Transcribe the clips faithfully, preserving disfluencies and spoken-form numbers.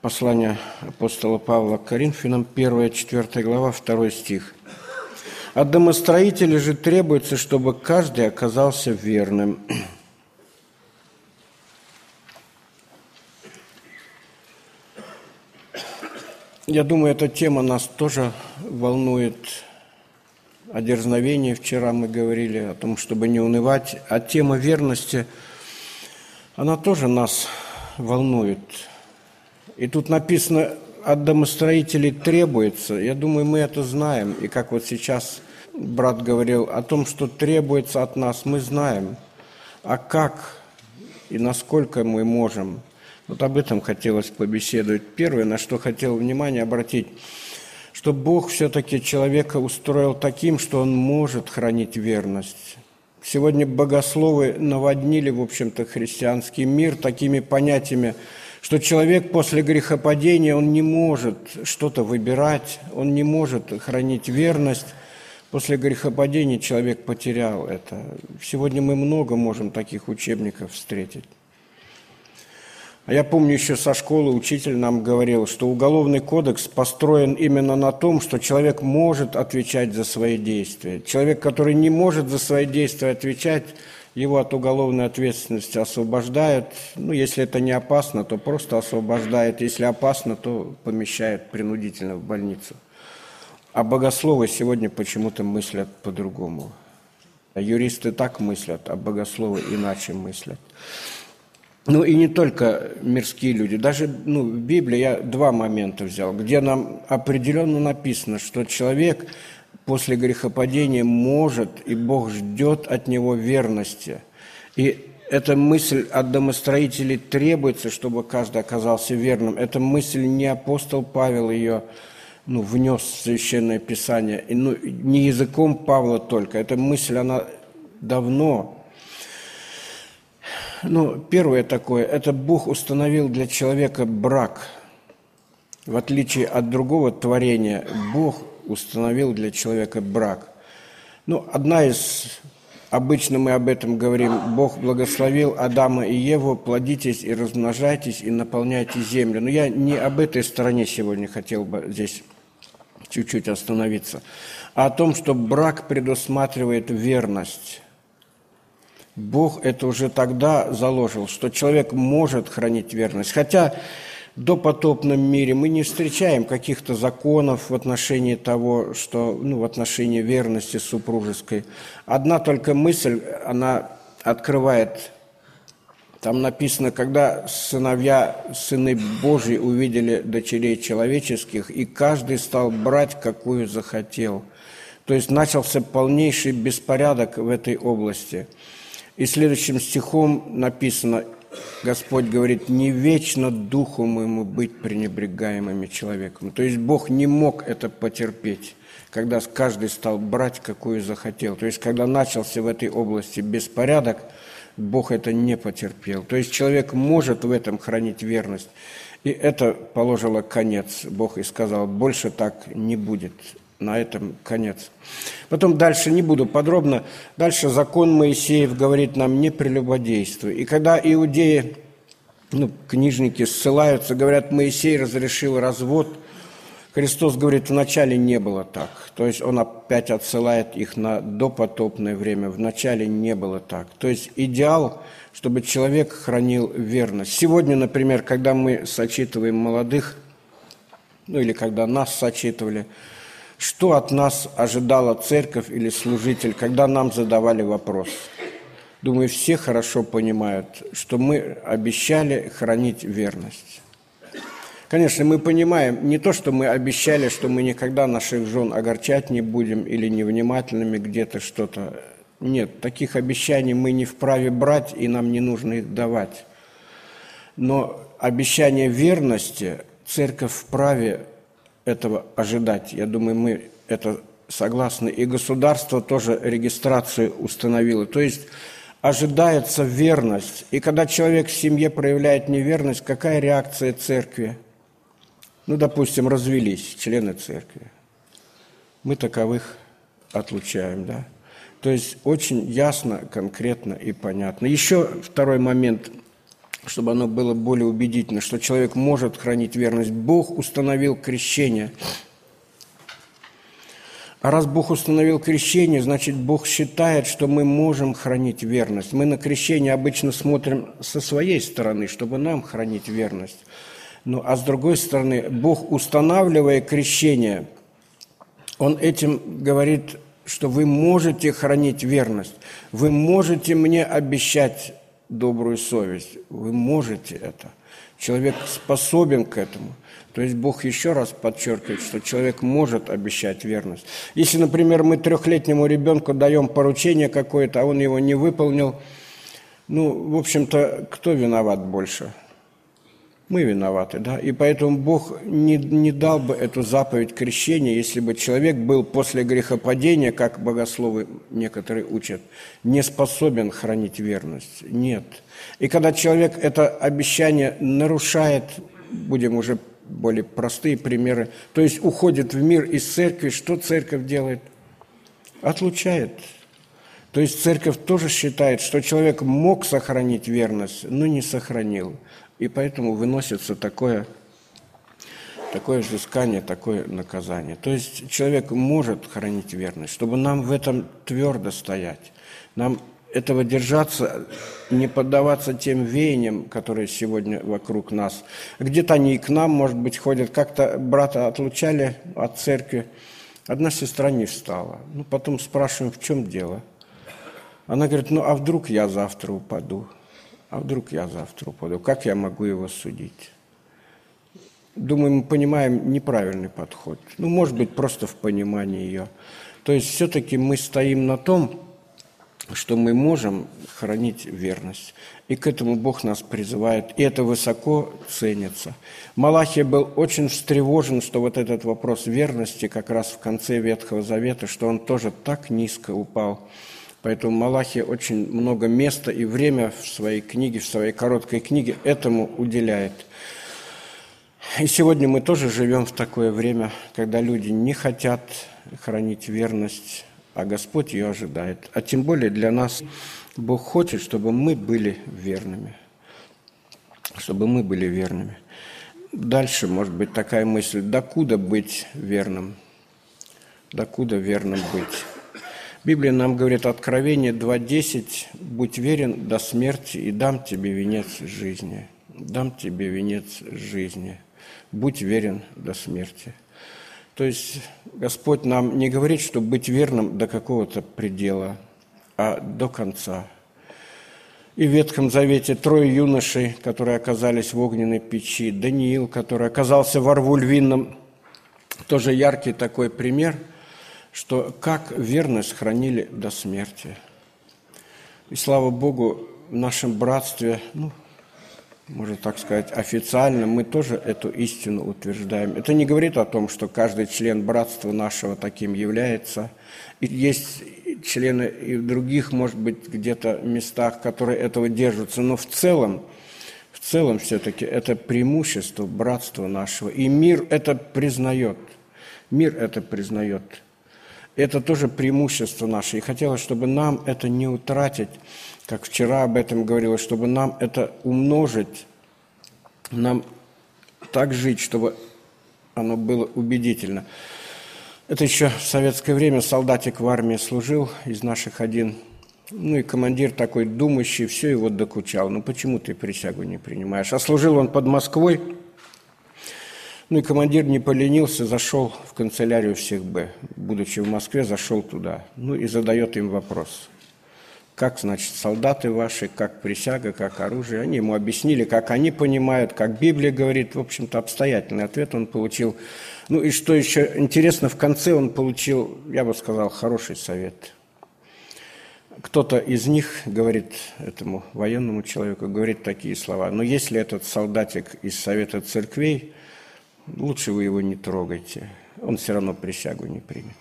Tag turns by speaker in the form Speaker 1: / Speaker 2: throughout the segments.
Speaker 1: Послание апостола Павла к Коринфянам, первая, четвёртая глава, второй стих. «От домостроителей же требуется, чтобы каждый оказался верным». Я думаю, эта тема нас тоже волнует. О дерзновении вчера мы говорили, о том, чтобы не унывать. А тема верности, она тоже нас волнует. И тут написано, от домостроителей требуется. Я думаю, мы это знаем. И как вот сейчас брат говорил о том, что требуется от нас, мы знаем. А как и насколько мы можем? Вот об этом хотелось побеседовать. Первое, на что хотел внимание обратить, что Бог все-таки человека устроил таким, что он может хранить верность. Сегодня богословы наводнили, в общем-то, христианский мир такими понятиями, что человек после грехопадения, он не может что-то выбирать, он не может хранить верность. После грехопадения человек потерял это. Сегодня мы много можем таких учебников встретить. А я помню, еще со школы учитель нам говорил, что Уголовный кодекс построен именно на том, что человек может отвечать за свои действия. Человек, который не может за свои действия отвечать, его от уголовной ответственности освобождают. Ну, если это не опасно, то просто освобождает. Если опасно, то помещает принудительно в больницу. А богословы сегодня почему-то мыслят по-другому. Юристы так мыслят, а богословы иначе мыслят. Ну и не только мирские люди. Даже ну, в Библии я два момента взял, где нам определенно написано, что человек после грехопадения может, и Бог ждет от него верности. И эта мысль от домостроителей требуется, чтобы каждый оказался верным. Эта мысль не апостол Павел ее ну, внес в Священное Писание. И, ну, не языком Павла только. Эта мысль, она давно. Ну, первое такое, это Бог установил для человека брак. В отличие от другого творения, Бог установил для человека брак. Ну, одна из, обычно мы об этом говорим, Бог благословил Адама и Еву, плодитесь и размножайтесь, и наполняйте землю. Но я не об этой стороне сегодня хотел бы здесь чуть-чуть остановиться, а о том, что брак предусматривает верность. Бог это уже тогда заложил, что человек может хранить верность. Хотя в допотопном мире мы не встречаем каких-то законов в отношении того, что, ну, в отношении верности супружеской. Одна только мысль, она открывает, там написано, когда сыновья, сыны Божьи увидели дочерей человеческих, и каждый стал брать, какую захотел. То есть начался полнейший беспорядок в этой области. И следующим стихом написано, Господь говорит, не вечно духу моему быть пренебрегаемыми человеком. То есть Бог не мог это потерпеть, когда каждый стал брать, какую захотел. То есть когда начался в этой области беспорядок, Бог это не потерпел. То есть человек может в этом хранить верность. И это положило конец. Бог и сказал, больше так не будет. На этом конец. Потом дальше, не буду подробно, дальше закон Моисеев говорит нам не прелюбодействуй. И когда иудеи, ну, книжники ссылаются, говорят, Моисей разрешил развод, Христос говорит, вначале не было так. То есть он опять отсылает их на допотопное время. Вначале не было так. То есть идеал, чтобы человек хранил верность. Сегодня, например, когда мы сочитываем молодых, ну или когда нас сочитывали, что от нас ожидала церковь или служитель, когда нам задавали вопрос? Думаю, все хорошо понимают, что мы обещали хранить верность. Конечно, мы понимаем не то, что мы обещали, что мы никогда наших жен огорчать не будем или невнимательными где-то что-то. Нет, таких обещаний мы не вправе брать, и нам не нужно их давать. Но обещание верности церковь вправе этого ожидать. Я думаю, мы это согласны. И государство тоже регистрацию установило. То есть ожидается верность. И когда человек в семье проявляет неверность, какая реакция церкви? Ну, допустим, развелись члены церкви. Мы таковых отлучаем, да? То есть очень ясно, конкретно и понятно. Еще второй момент. чтобы оно было более убедительно, что человек может хранить верность. Бог установил крещение. А раз Бог установил крещение, значит, Бог считает, что мы можем хранить верность. Мы на крещение обычно смотрим со своей стороны, чтобы нам хранить верность. Ну, а с другой стороны, Бог, устанавливая крещение, Он этим говорит, что вы можете хранить верность, вы можете мне обещать добрую совесть, вы можете это. Человек способен к этому. То есть Бог еще раз подчеркивает, что человек может обещать верность. Если, например, мы трехлетнему ребенку даем поручение какое-то, а он его не выполнил, ну, в общем-то, кто виноват больше? Мы виноваты, да? И поэтому Бог не, не дал бы эту заповедь крещения, если бы человек был после грехопадения, как богословы некоторые учат, не способен хранить верность. Нет. И когда человек это обещание нарушает, будем уже более простые примеры, то есть уходит в мир из церкви, что церковь делает? Отлучает. То есть церковь тоже считает, что человек мог сохранить верность, но не сохранил. И поэтому выносится такое, такое взыскание, такое наказание. То есть человек может хранить верность, чтобы нам в этом твердо стоять, нам этого держаться, не поддаваться тем веяниям, которые сегодня вокруг нас. Где-то они и к нам, может быть, ходят. Как-то брата отлучали от церкви, одна сестра не встала. Ну, потом спрашиваем, в чем дело? Она говорит, ну, а вдруг я завтра упаду? А вдруг я завтра упаду? Как я могу его судить? Думаю, мы понимаем неправильный подход. Ну, может быть, просто в понимании ее. То есть все-таки мы стоим на том, что мы можем хранить верность. И к этому Бог нас призывает. И это высоко ценится. Малахия был очень встревожен, что вот этот вопрос верности как раз в конце Ветхого Завета, что он тоже так низко упал. Поэтому Малахия очень много места и время в своей книге, в своей короткой книге этому уделяет. И сегодня мы тоже живем в такое время, когда люди не хотят хранить верность, а Господь ее ожидает. А тем более для нас Бог хочет, чтобы мы были верными. Чтобы мы были верными. Дальше может быть такая мысль, докуда быть верным? Докуда верным быть? Библия нам говорит, Откровение два десять, «Будь верен до смерти, и дам тебе венец жизни». Дам тебе венец жизни. Будь верен до смерти. То есть Господь нам не говорит, что быть верным до какого-то предела, а до конца. И в Ветхом Завете трое юношей, которые оказались в огненной печи, Даниил, который оказался во рву львином, тоже яркий такой пример, что как верность хранили до смерти. И слава Богу, в нашем братстве, ну, можно так сказать, официально мы тоже эту истину утверждаем. Это не говорит о том, что каждый член братства нашего таким является. И есть члены и в других, может быть, где-то местах, которые этого держатся. Но в целом, в целом все-таки это преимущество братства нашего. И мир это признает. Мир это признает. Это тоже преимущество наше. И хотелось, чтобы нам это не утратить, как вчера об этом говорилось, чтобы нам это умножить, нам так жить, чтобы оно было убедительно. Это еще в советское время солдатик в армии служил, из наших один, ну и командир такой думающий, все его докучал. Ну почему ты присягу не принимаешь? А служил он под Москвой. Ну и командир не поленился, зашел в канцелярию всех Б, будучи в Москве, зашел туда. Ну и задает им вопрос. Как, значит, солдаты ваши, как присяга, как оружие. Они ему объяснили, как они понимают, как Библия говорит. В общем-то, обстоятельный ответ он получил. Ну и что еще интересно, в конце он получил, я бы сказал, хороший совет. Кто-то из них говорит этому военному человеку, говорит такие слова. Но если этот солдатик из Совета церквей, лучше вы его не трогайте, он все равно присягу не примет.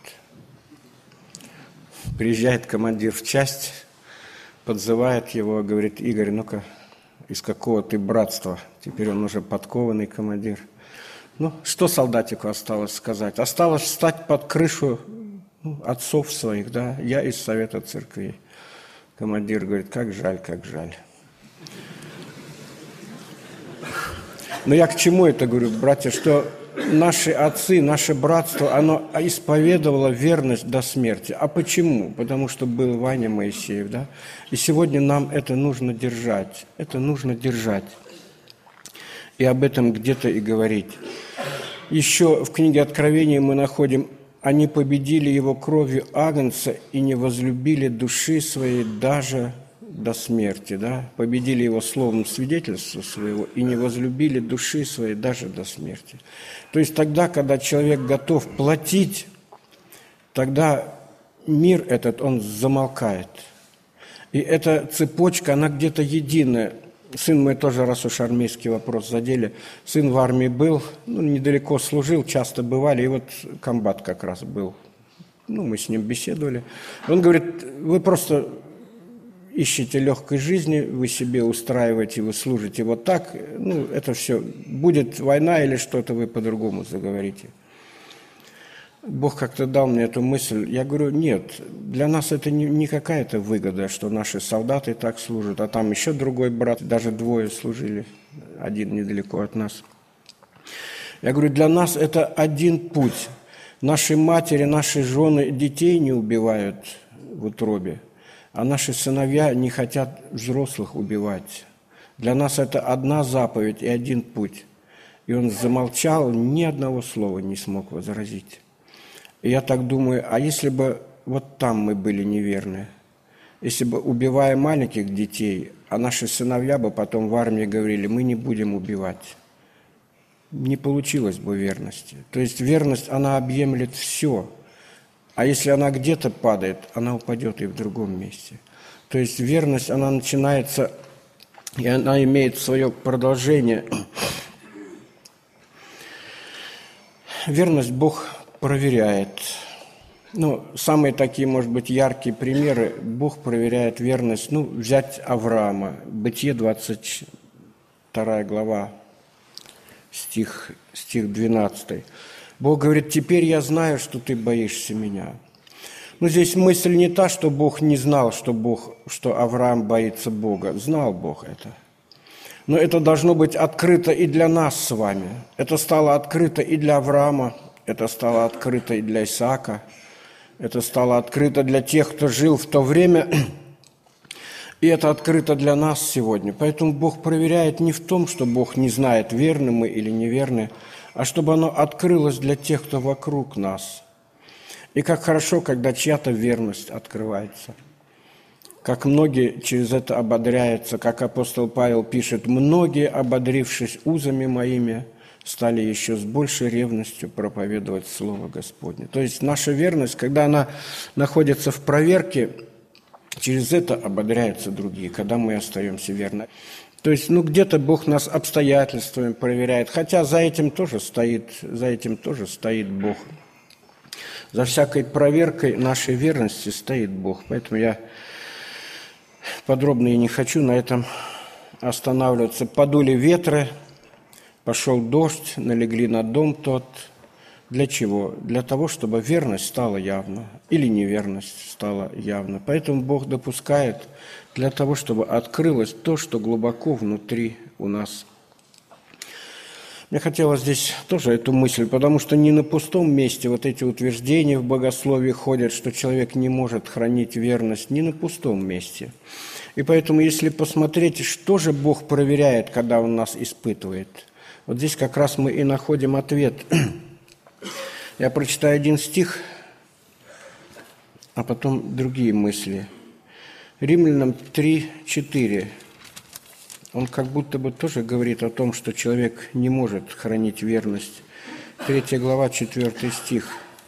Speaker 1: Приезжает командир в часть, подзывает его, говорит, Игорь, ну-ка, из какого ты братства? Теперь он уже подкованный командир. Ну, что солдатику осталось сказать? Осталось встать под крышу ну, отцов своих, да, я из Совета церквей. Командир говорит, как жаль, как жаль. Но я к чему это говорю, братья, что наши отцы, наше братство, оно исповедовало верность до смерти. А почему? Потому что был Ваня Моисеев, да? И сегодня нам это нужно держать. Это нужно держать. И об этом где-то и говорить. Еще в книге Откровения мы находим: «Они победили его кровью Агнца и не возлюбили души своей даже до смерти». Да? Победили его словом свидетельства своего и не возлюбили души своей даже до смерти. То есть тогда, когда человек готов платить, тогда мир этот, он замолкает. И эта цепочка, она где-то единая. Сын мой тоже, раз уж армейский вопрос задели, сын в армии был, ну, недалеко служил, часто бывали, и вот комбат как раз был. Ну, мы с ним беседовали. Он говорит: вы просто ищете легкой жизни, вы себе устраиваете, вы служите вот так, ну, это все, будет война или что-то, вы по-другому заговорите. Бог как-то дал мне эту мысль. Я говорю: нет, для нас это не, не какая-то выгода, что наши солдаты так служат, а там еще другой брат, даже двое служили, один недалеко от нас. Я говорю, для нас это один путь. Наши матери, наши жены детей не убивают в утробе, а наши сыновья не хотят взрослых убивать. Для нас это одна заповедь и один путь. И он замолчал, ни одного слова не смог возразить. И я так думаю, а если бы вот там мы были неверны, если бы, убивая маленьких детей, а наши сыновья бы потом в армии говорили: мы не будем убивать, не получилось бы верности. То есть верность, она объемлет все. А если она где-то падает, она упадет и в другом месте. То есть верность, она начинается, и она имеет свое продолжение. Верность Бог проверяет. Ну, самые такие, может быть, яркие примеры. Бог проверяет верность. Ну, взять Авраама. Бытие, двадцать вторая глава, стих, стих двенадцатый. Бог говорит: теперь я знаю, что ты боишься меня. Но здесь мысль не та, что Бог не знал, что, Бог, что Авраам боится Бога. Знал Бог это. Но это должно быть открыто и для нас с вами. Это стало открыто и для Авраама, это стало открыто и для Исаака, это стало открыто для тех, кто жил в то время, и это открыто для нас сегодня. Поэтому Бог проверяет не в том, что Бог не знает, верны мы или неверны, а чтобы оно открылось для тех, кто вокруг нас. И как хорошо, когда чья-то верность открывается. Как многие через это ободряются, как апостол Павел пишет: «Многие, ободрившись узами моими, стали еще с большей ревностью проповедовать Слово Господне». То есть наша верность, когда она находится в проверке, через это ободряются другие, когда мы остаемся верны. То есть, ну, где-то Бог нас обстоятельствами проверяет, хотя за этим тоже стоит, за этим тоже стоит Бог. За всякой проверкой нашей верности стоит Бог. Поэтому я подробно и не хочу на этом останавливаться. Подули ветры, пошел дождь, налегли на дом тот. Для чего? Для того, чтобы верность стала явна или неверность стала явна. Поэтому Бог допускает для того, чтобы открылось то, что глубоко внутри у нас. Мне хотелось здесь тоже эту мысль, потому что не на пустом месте вот эти утверждения в богословии ходят, что человек не может хранить верность, не на пустом месте. И поэтому, если посмотреть, что же Бог проверяет, когда Он нас испытывает, вот здесь как раз мы и находим ответ. Я прочитаю один стих, а потом другие мысли. Римлянам три, четыре. Он как будто бы тоже говорит о том, что человек не может хранить верность. Третья глава, четвертый стих.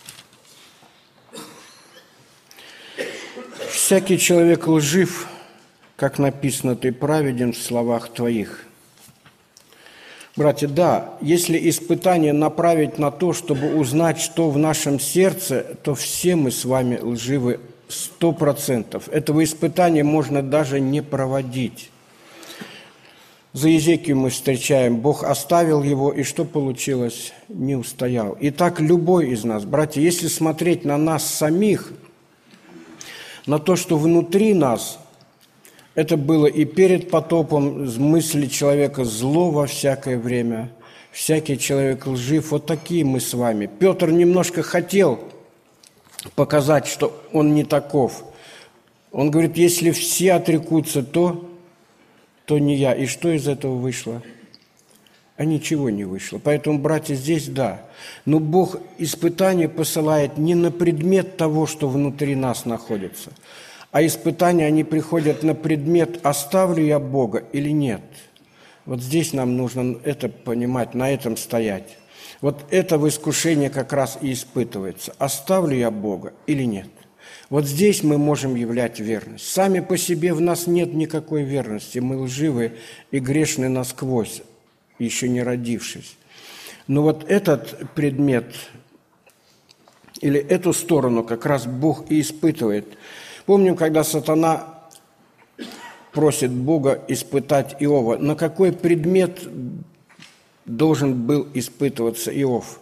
Speaker 1: «Всякий человек лжив, как написано, ты праведен в словах твоих». Братья, да, если испытание направить на то, чтобы узнать, что в нашем сердце, то все мы с вами лживы сто процентов. Этого испытания можно даже не проводить. За Иезекию мы встречаем, Бог оставил его, и что получилось? Не устоял. Итак, любой из нас, братья, если смотреть на нас самих, на то, что внутри нас, Это было и перед потопом, мысли человека зло во всякое время, всякий человек лжив. Вот такие мы с вами. Петр немножко хотел показать, что он не таков. Он говорит, если все отрекутся, то, то не я. И что из этого вышло? А ничего не вышло. Поэтому, братья, здесь да. Но Бог испытания посылает не на предмет того, что внутри нас находится, а испытания, они приходят на предмет, оставлю я Бога или нет. Вот здесь нам нужно это понимать, на этом стоять. Вот это в искушении как раз и испытывается. Оставлю я Бога или нет. Вот здесь мы можем являть верность. Сами по себе в нас нет никакой верности. Мы лживы и грешны насквозь, еще не родившись. Но вот этот предмет или эту сторону как раз Бог и испытывает. Помним, когда сатана просит Бога испытать Иова. На какой предмет должен был испытываться Иов?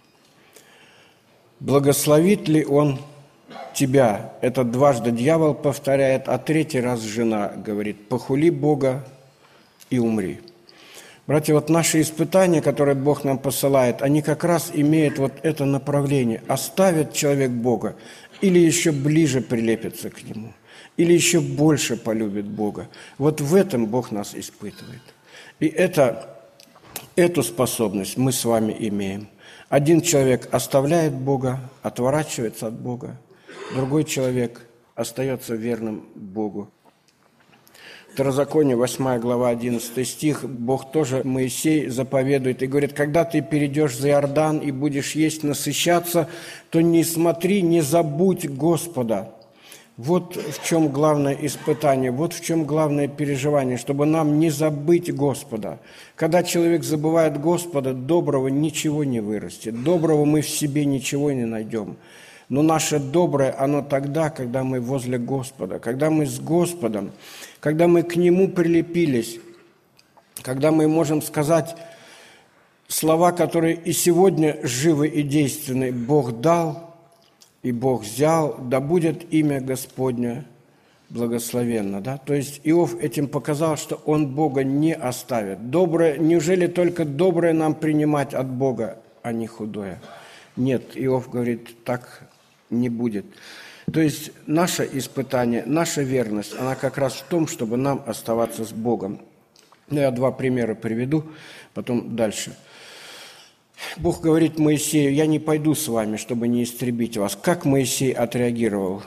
Speaker 1: Благословит ли он тебя? Это дважды дьявол повторяет, а третий раз жена говорит, похули Бога и умри. Братья, вот наши испытания, которые Бог нам посылает, они как раз имеют вот это направление. Оставит человек Бога или еще ближе прилепится к Нему, или еще больше полюбит Бога. Вот в этом Бог нас испытывает. И это, эту способность мы с вами имеем. Один человек оставляет Бога, отворачивается от Бога, другой человек остается верным Богу. Второзаконие, восьмая глава, одиннадцатый стих, Бог тоже Моисей заповедует и говорит, когда ты перейдешь за Иордан и будешь есть, насыщаться, то не смотри, не забудь Господа. Вот в чем главное испытание, вот в чем главное переживание, чтобы нам не забыть Господа. Когда человек забывает Господа, доброго ничего не вырастет, доброго мы в себе ничего не найдем. Но наше доброе, оно тогда, когда мы возле Господа, когда мы с Господом, когда мы к Нему прилепились, когда мы можем сказать слова, которые и сегодня живы и действенны. Бог дал, и Бог взял, да будет имя Господне благословенно. Да? То есть Иов этим показал, что он Бога не оставит. Доброе, неужели только доброе нам принимать от Бога, а не худое? Нет, Иов говорит, так не будет. То есть наше испытание, наша верность, она как раз в том, чтобы нам оставаться с Богом. Я два примера приведу, потом дальше. Бог говорит Моисею, я не пойду с вами, чтобы не истребить вас. Как Моисей отреагировал?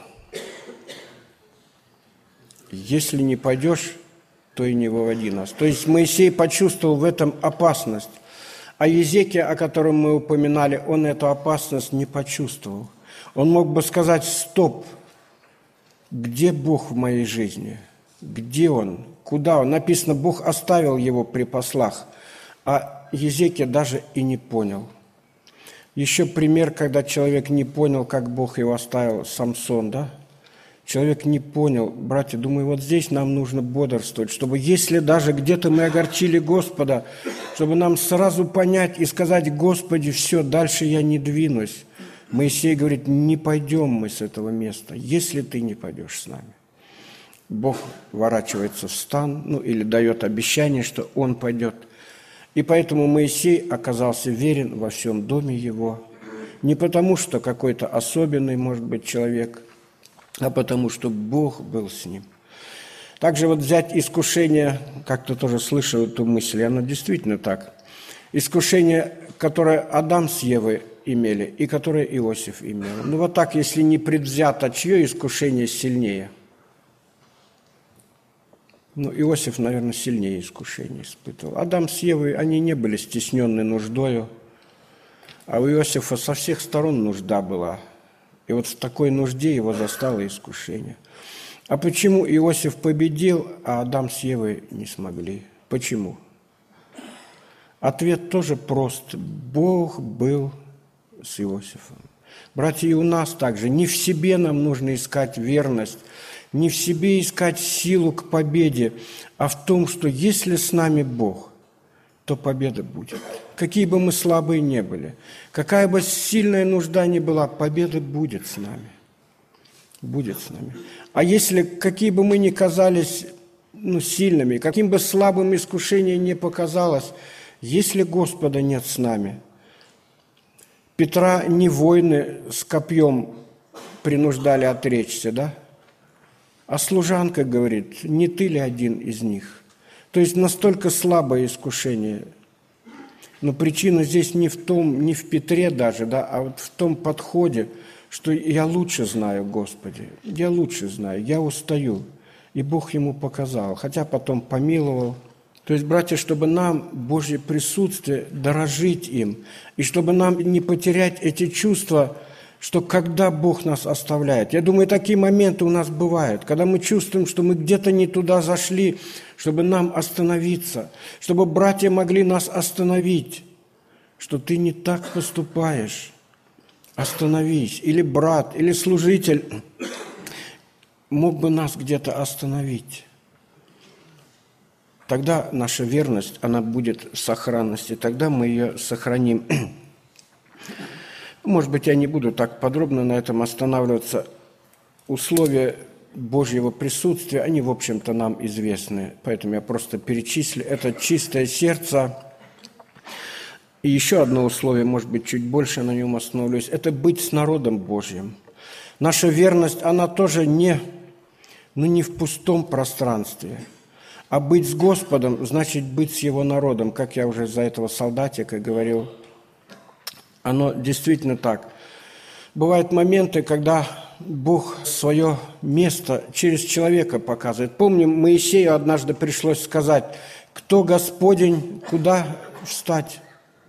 Speaker 1: Если не пойдешь, то и не выводи нас. То есть Моисей почувствовал в этом опасность. А Езекия, о котором мы упоминали, он эту опасность не почувствовал. Он мог бы сказать, стоп, где Бог в моей жизни? Где Он? Куда Он? Написано, Бог оставил его при послах, а Езекия даже и не понял. Еще пример, когда человек не понял, как Бог его оставил, Самсон, да? Человек не понял. Братья, думаю, вот здесь нам нужно бодрствовать, чтобы если даже где-то мы огорчили Господа, чтобы нам сразу понять и сказать, Господи, все, дальше я не двинусь. Моисей говорит, не пойдем мы с этого места, если ты не пойдешь с нами. Бог ворачивается в стан, ну или дает обещание, что Он пойдет. И поэтому Моисей оказался верен во всем доме его. Не потому, что какой-то особенный, может быть, человек, а потому, что Бог был с ним. Также вот взять искушение, как-то тоже слышал эту мысль, и оно действительно так. Искушение, которое Адам с Евой имели и которое Иосиф имел. Ну вот так, если не предвзято, чье искушение сильнее? Ну, Иосиф, наверное, сильнее искушение испытывал. Адам с Евой, они не были стеснены нуждою, а у Иосифа со всех сторон нужда была. И вот в такой нужде его застало искушение. А почему Иосиф победил, а Адам с Евой не смогли? Почему? Ответ тоже прост. Бог был с Иосифом. Братья, и у нас также. Не в себе нам нужно искать верность, не в себе искать силу к победе, а в том, что если с нами Бог, то победа будет. Какие бы мы слабые не были, какая бы сильная нужда ни была, победа будет с нами. Будет с нами. А если, какие бы мы ни казались ну, сильными, каким бы слабым искушение ни показалось, если Господа нет с нами. Петра не воины с копьем принуждали отречься, да? А служанка говорит, не ты ли один из них? То есть настолько слабое искушение. Но причина здесь не в том, не в Петре даже, да, а вот в том подходе, что я лучше знаю, Господи, я лучше знаю, я устаю. И Бог ему показал, хотя потом помиловал. То есть, братья, чтобы нам Божье присутствие, дорожить им, и чтобы нам не потерять эти чувства, что когда Бог нас оставляет. Я думаю, такие моменты у нас бывают, когда мы чувствуем, что мы где-то не туда зашли, чтобы нам остановиться, чтобы братья могли нас остановить, что ты не так поступаешь. Остановись. Или брат, или служитель мог бы нас где-то остановить. Тогда наша верность, она будет в сохранности, тогда мы ее сохраним. Может быть, я не буду так подробно на этом останавливаться. Условия Божьего присутствия, они, в общем-то, нам известны. Поэтому я просто перечислю. Это чистое сердце. И еще одно условие, может быть, чуть больше на нем остановлюсь. Это быть с народом Божьим. Наша верность, она тоже не, ну, не в пустом пространстве. А быть с Господом, значит быть с Его народом. Как я уже за этого солдатика говорил, оно действительно так. Бывают моменты, когда Бог свое место через человека показывает. Помним, Моисею однажды пришлось сказать, кто Господень, куда встать?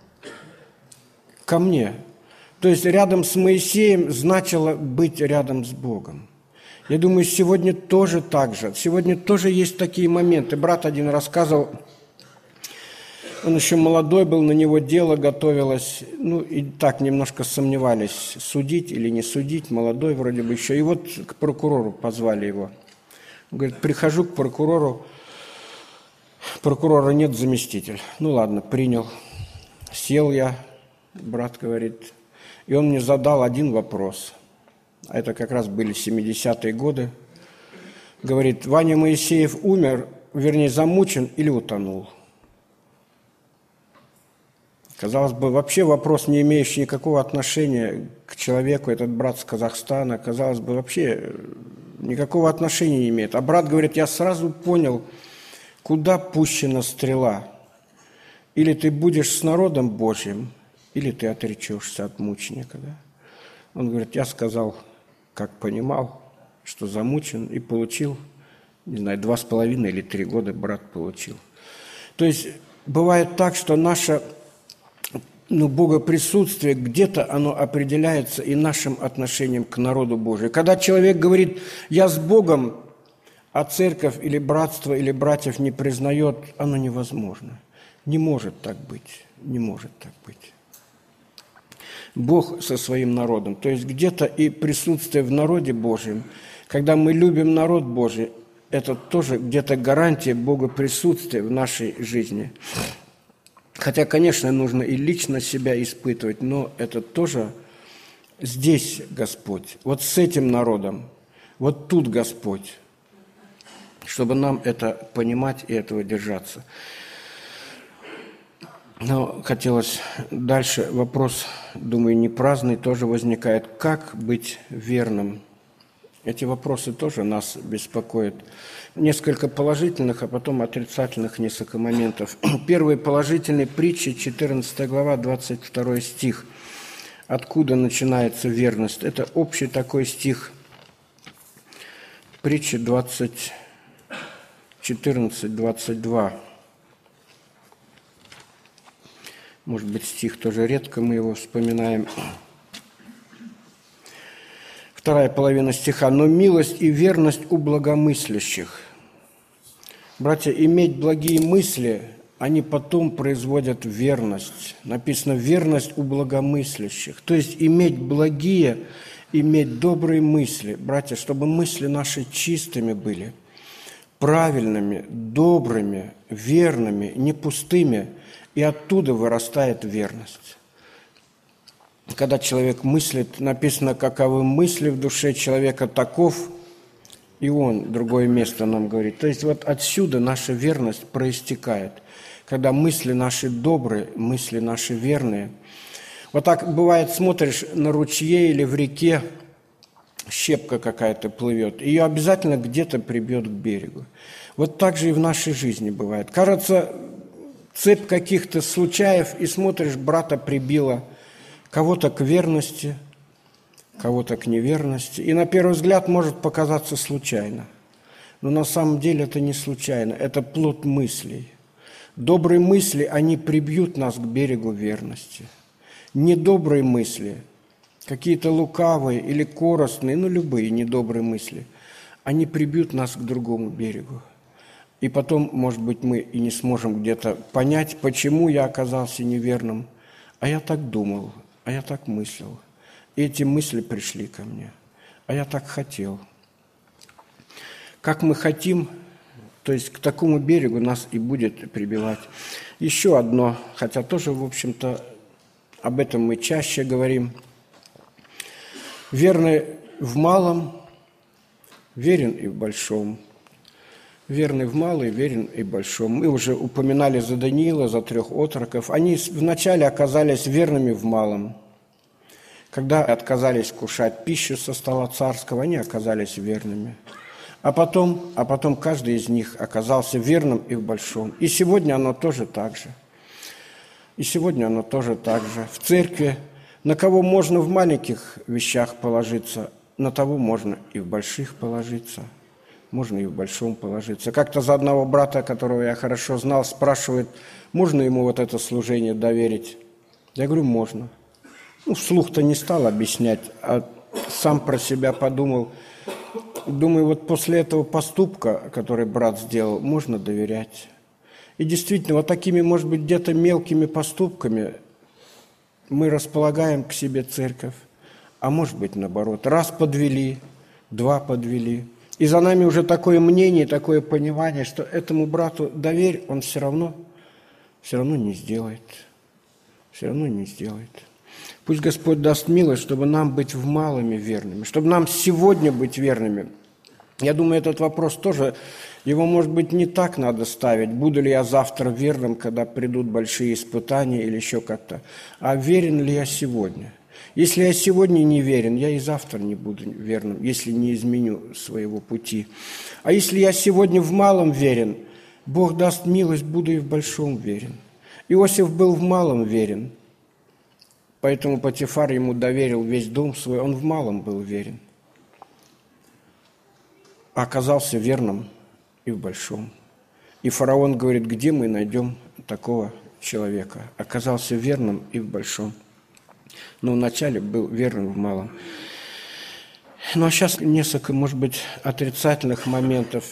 Speaker 1: Ко мне. То есть рядом с Моисеем значило быть рядом с Богом. Я думаю, сегодня тоже так же. Сегодня тоже есть такие моменты. Брат один рассказывал, он еще молодой был, на него дело готовилось. Ну, и так немножко сомневались, судить или не судить. Молодой вроде бы еще. И вот к прокурору позвали его. Он говорит, прихожу к прокурору. Прокурора нет, заместитель. Ну, ладно, принял. Сел я, брат говорит. И он мне задал один вопрос. А это как раз были семидесятые годы. Говорит, Ваня Моисеев умер, вернее, замучен или утонул? Казалось бы, вообще вопрос, не имеющий никакого отношения к человеку, этот брат с Казахстана, казалось бы, вообще никакого отношения не имеет. А брат говорит, я сразу понял, куда пущена стрела. Или ты будешь с народом Божьим, или ты отречешься от мученика. Да? Он говорит, я сказал, как понимал, что замучен, и получил, не знаю, два с половиной или три года брат получил. То есть бывает так, что наше ну, богоприсутствие, где-то оно определяется и нашим отношением к народу Божию. Когда человек говорит, я с Богом, а церковь или братство или братьев не признает, оно невозможно. Не может так быть, не может так быть. Бог со своим народом. То есть где-то и присутствие в народе Божьем, когда мы любим народ Божий, это тоже где-то гарантия Бога присутствия в нашей жизни. Хотя, конечно, нужно и лично себя испытывать, но это тоже здесь Господь. Вот с этим народом, вот тут Господь, чтобы нам это понимать и этого держаться. Но хотелось дальше вопрос, думаю, не праздный, тоже возникает. Как быть верным? Эти вопросы тоже нас беспокоят. Несколько положительных, а потом отрицательных несколько моментов. Первый положительный притча, четырнадцатая глава, двадцать второй стих. Откуда начинается верность? Это общий такой стих. Притча двадцать, четырнадцать, двадцать два. Может быть, стих тоже редко мы его вспоминаем. Вторая половина стиха. «Но милость и верность у благомыслящих». Братья, иметь благие мысли, они потом производят верность. Написано «верность у благомыслящих». То есть иметь благие, иметь добрые мысли. Братья, чтобы мысли наши чистыми были, правильными, добрыми, верными, не пустыми, и оттуда вырастает верность. Когда человек мыслит, написано, каковы мысли в душе человека, таков И он, другое место нам говорит. То есть вот отсюда наша верность проистекает. Когда мысли наши добрые, мысли наши верные. Вот так бывает, смотришь на ручье или в реке, щепка какая-то плывет, ее обязательно где-то прибьет к берегу. Вот так же и в нашей жизни бывает. Кажется, цепь каких-то случаев, и смотришь, брата прибило кого-то к верности, кого-то к неверности. И на первый взгляд может показаться случайно. Но на самом деле это не случайно, это плод мыслей. Добрые мысли, они прибьют нас к берегу верности. Недобрые мысли, какие-то лукавые или корыстные, ну любые недобрые мысли, они прибьют нас к другому берегу. И потом, может быть, мы и не сможем где-то понять, почему я оказался неверным. А я так думал, а я так мыслил. И эти мысли пришли ко мне. А я так хотел. Как мы хотим, то есть к такому берегу нас и будет прибивать. Еще одно, хотя тоже, в общем-то, об этом мы чаще говорим. Верный в малом, верен и в большом. Верный в малом, верен и в большом. Мы уже упоминали за Даниила, за трех отроков. Они вначале оказались верными в малом. Когда отказались кушать пищу со стола царского, они оказались верными. А потом, а потом каждый из них оказался верным и в большом. И сегодня оно тоже так же. И сегодня оно тоже так же. В церкви на кого можно в маленьких вещах положиться, на того можно и в больших положиться. Можно и в большом положиться. Как-то за одного брата, которого я хорошо знал, спрашивает, можно ему вот это служение доверить? Я говорю, можно. Ну, вслух-то не стал объяснять, а сам про себя подумал. Думаю, вот после этого поступка, который брат сделал, можно доверять. И действительно, вот такими, может быть, где-то мелкими поступками мы располагаем к себе церковь. А может быть, наоборот, раз подвели, два подвели. И за нами уже такое мнение, такое понимание, что этому брату доверь, он все равно, все равно не сделает. Все равно не сделает. Пусть Господь даст милость, чтобы нам быть в малыми верными, чтобы нам сегодня быть верными. Я думаю, этот вопрос тоже, его, может быть, не так надо ставить, буду ли я завтра верным, когда придут большие испытания или еще как-то, а верен ли я сегодня. Если я сегодня не верен, я и завтра не буду верным, если не изменю своего пути. А если я сегодня в малом верен, Бог даст милость, буду и в большом верен. Иосиф был в малом верен, поэтому Потифар ему доверил весь дом свой, он в малом был верен. А оказался верным и в большом. И фараон говорит, где мы найдем такого человека? Оказался верным и в большом. Но вначале был верным в малом. Ну, а сейчас несколько, может быть, отрицательных моментов.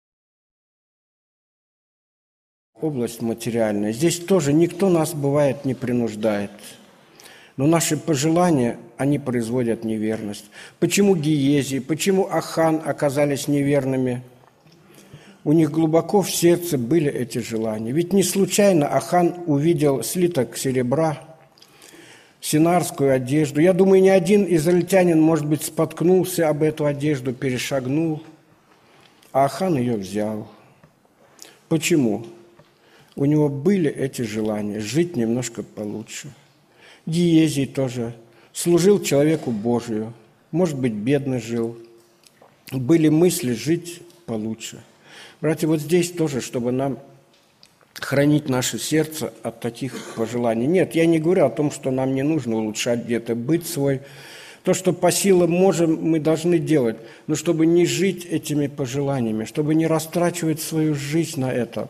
Speaker 1: Область материальная. Здесь тоже никто нас, бывает, не принуждает. Но наши пожелания, они производят неверность. Почему Гиези, почему Ахан оказались неверными? У них глубоко в сердце были эти желания. Ведь не случайно Ахан увидел слиток серебра, синарскую одежду. Я думаю, ни один израильтянин, может быть, споткнулся об эту одежду, перешагнул, а Ахан ее взял. Почему? У него были эти желания жить немножко получше. Гиезий тоже служил человеку Божию, может быть, бедно жил. Были мысли жить получше. Братья, вот здесь тоже, чтобы нам хранить наше сердце от таких пожеланий. Нет, я не говорю о том, что нам не нужно улучшать где-то быт свой. То, что по силам можем, мы должны делать, но чтобы не жить этими пожеланиями, чтобы не растрачивать свою жизнь на это,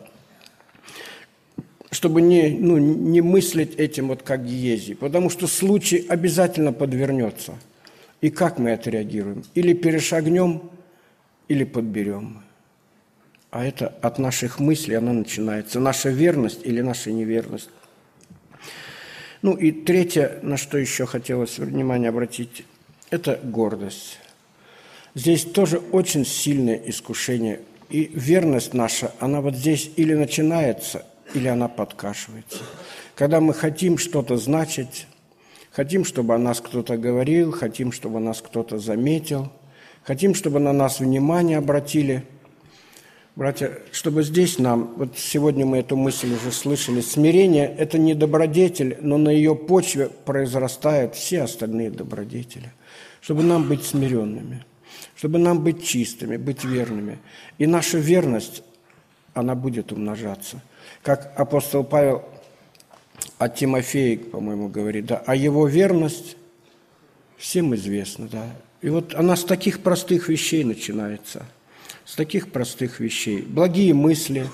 Speaker 1: чтобы не, ну, не мыслить этим вот как Гиези, потому что случай обязательно подвернется. И как мы отреагируем? Или перешагнем, или подберем. А это от наших мыслей она начинается. Наша верность или наша неверность. Ну и третье, на что еще хотелось внимание обратить, это гордость. Здесь тоже очень сильное искушение. И верность наша, она вот здесь или начинается, или она подкашивается. Когда мы хотим что-то значить, хотим, чтобы о нас кто-то говорил, хотим, чтобы нас кто-то заметил, Хотим, чтобы на нас внимание обратили. Братья, чтобы здесь нам, вот сегодня мы эту мысль уже слышали, смирение – это не добродетель, но на ее почве произрастают все остальные добродетели. Чтобы нам быть смиренными, чтобы нам быть чистыми, быть верными. И наша верность, она будет умножаться. Как апостол Павел о Тимофее, по-моему, говорит, да, а его верность всем известна, да. И вот она с таких простых вещей начинается, с таких простых вещей. Благие мысли,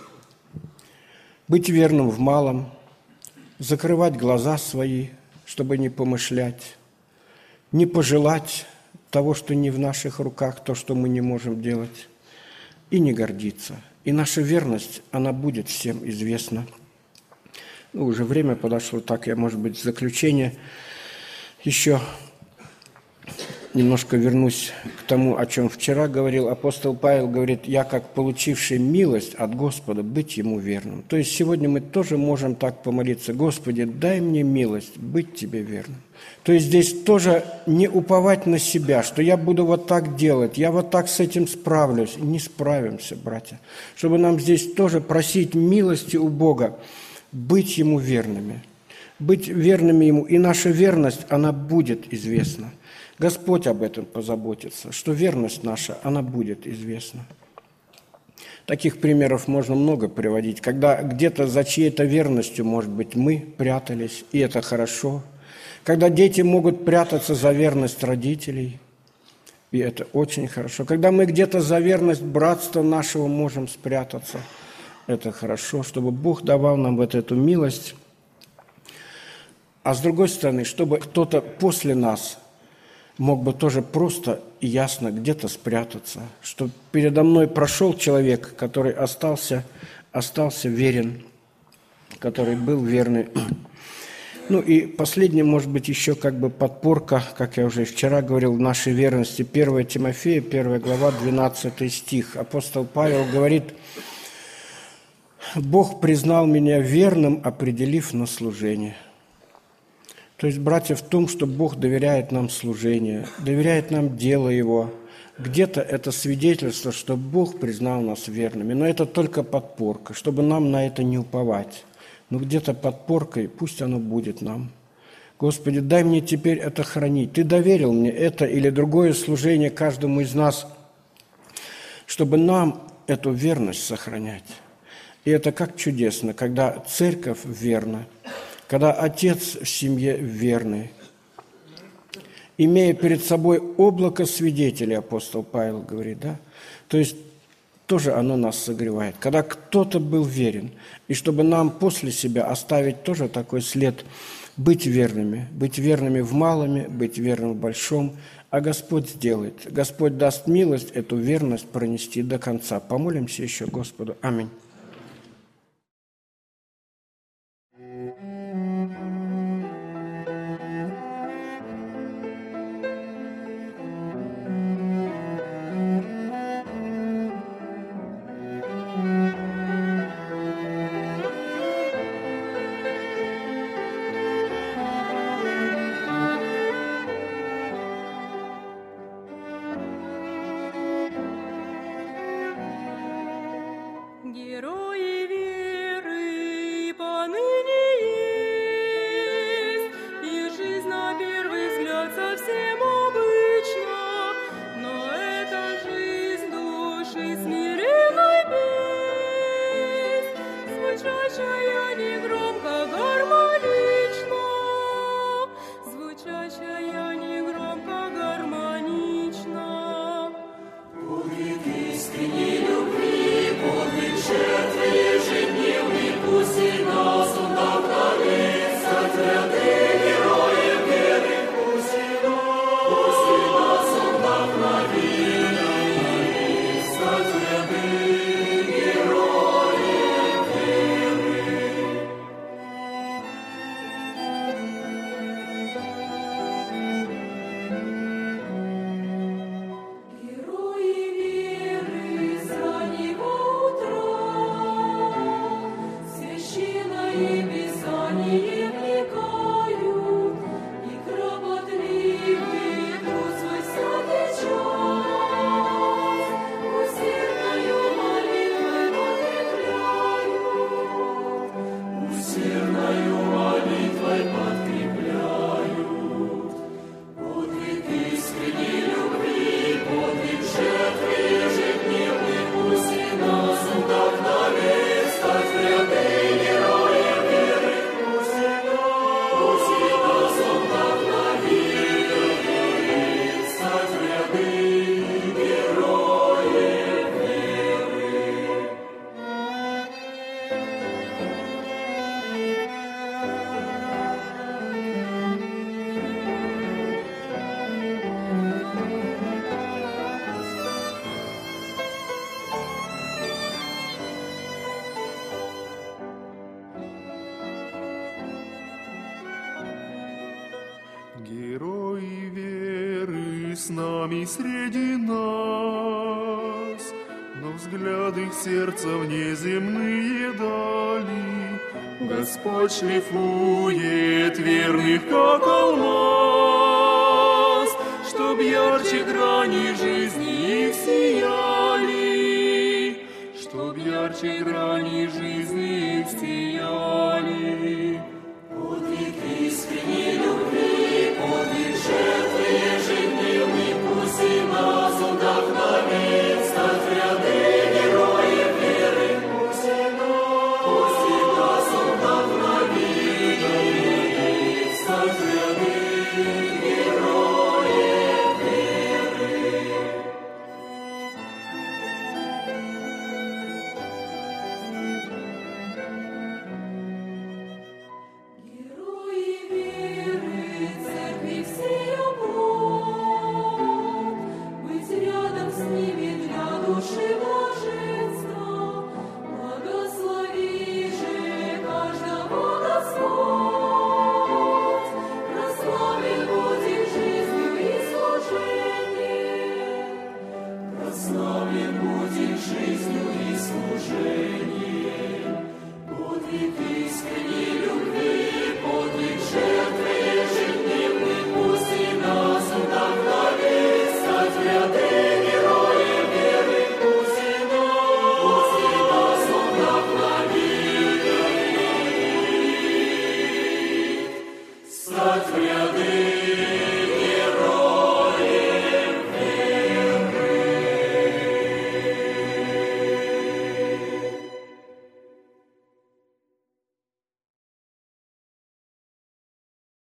Speaker 1: быть верным в малом, закрывать глаза свои, чтобы не помышлять, не пожелать того, что не в наших руках, то, что мы не можем делать, и не гордиться. И наша верность, она будет всем известна. Ну, уже время подошло, так я, может быть, в заключение еще немножко вернусь к тому, о чем вчера говорил. Апостол Павел говорит, я, как получивший милость от Господа, быть Ему верным. То есть сегодня мы тоже можем так помолиться, Господи, дай мне милость быть Тебе верным. То есть здесь тоже не уповать на себя, что я буду вот так делать, я вот так с этим справлюсь. Не справимся, братья. Чтобы нам здесь тоже просить милости у Бога, быть Ему верными. Быть верными Ему. И наша верность, она будет известна. Господь об этом позаботится, что верность наша, она будет известна. Таких примеров можно много приводить, когда где-то за чьей-то верностью, может быть, мы прятались, и это хорошо. Когда дети могут прятаться за верность родителей, и это очень хорошо. Когда мы где-то за верность братства нашего можем спрятаться, это хорошо, чтобы Бог давал нам вот эту милость. А с другой стороны, чтобы кто-то после нас мог бы тоже просто и ясно где-то спрятаться, что передо мной прошел человек, который остался, остался верен, который был верный. Ну и последнее, может быть, еще как бы подпорка, как я уже вчера говорил, нашей верности. первое Тимофея, первая глава, двенадцатый стих. Апостол Павел говорит, «Бог признал меня верным, определив на служение». То есть, братья, в том, что Бог доверяет нам служение, доверяет нам дело Его. Где-то это свидетельство, что Бог признал нас верными, но это только подпорка, чтобы нам на это не уповать. Но где-то подпоркой пусть оно будет нам. Господи, дай мне теперь это хранить. Ты доверил мне это или другое служение каждому из нас, чтобы нам эту верность сохранять. И это как чудесно, когда церковь верна, когда отец в семье верный, имея перед собой облако свидетелей, апостол Павел говорит, да, то есть тоже оно нас согревает, когда кто-то был верен, и чтобы нам после себя оставить тоже такой след, быть верными, быть верными в малом, быть верным в большом, а Господь сделает, Господь даст милость эту верность пронести до конца. Помолимся еще Господу. Аминь.
Speaker 2: Герой с нами среди нас, но взгляд их сердца внеземные дали. Господь шлифует верных, как алмаз, чтоб ярче грани жизни их сияли, чтоб ярче грани жизни их сияли.